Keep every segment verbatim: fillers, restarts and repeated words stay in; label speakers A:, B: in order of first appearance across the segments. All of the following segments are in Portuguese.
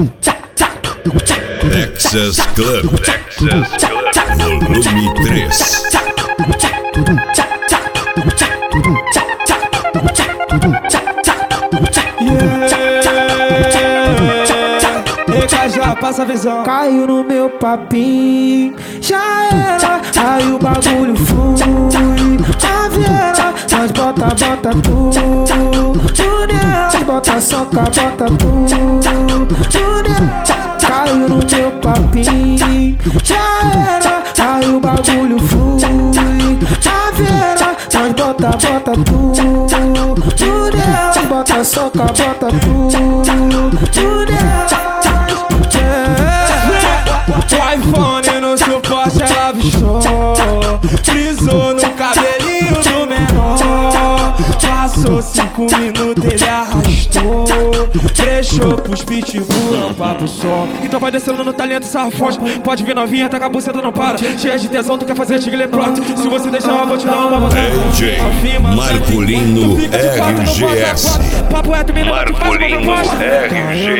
A: Texas Club, Texas Club, volume três.
B: Já passa a visão. Caiu no meu papinho, já era. Aí o bagulho flui, já viera. Nós bota, bota tudo, tudo nós bota soca, bota tudo, tudo nela. Caiu no meu papinho, já era. Aí o bagulho flui, já viera. Nós bota, bota tudo, tudo nela. Bota soca, bota tudo, tudo nela. O iPhone no suporte ela bichou, frisou no cabelinho do menor. Passou cinco minutos, ele arrastou, deixou pros pitbull, papo só. Então vai descendo no talento, sarra forte. Pode vir novinha, tá com a buceta, não para. Cheia de tesão, tu quer fazer tigre pronto. Se você deixar, eu vou te dar uma botada.
A: D J Marcolino R G S.
B: Papo reto, menino,
A: Marcolino R G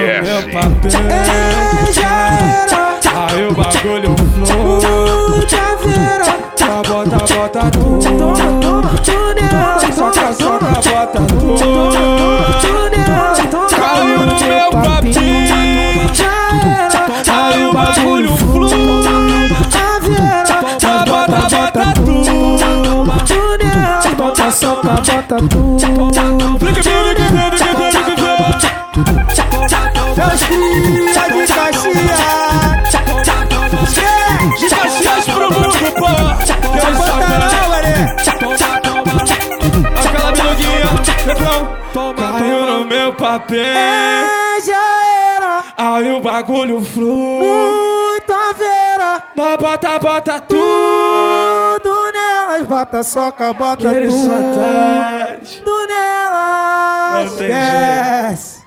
A: S.
B: Já era. Aí o bagulho flui, já vira. Só bota, bota tudo, tudo nela. Soca, soca, bota tudo, tudo nela. Caiu no meu papinho, já era. Aí o bagulho flui, já vira. Só bota, bota tudo, tudo nela. Bota, soca, bota tudo, tudo nela. Meus filhos de Caxias, de Caxias pro mundo, pô. Eu vou botar mané. Aquela biluguinha, refrão. Caiu no meu papel, é, já era. Aí o bagulho flui, muito a vera. Mas bota, bota tudo nelas. Bota soca, bota tudo, tudo nelas. Esquece.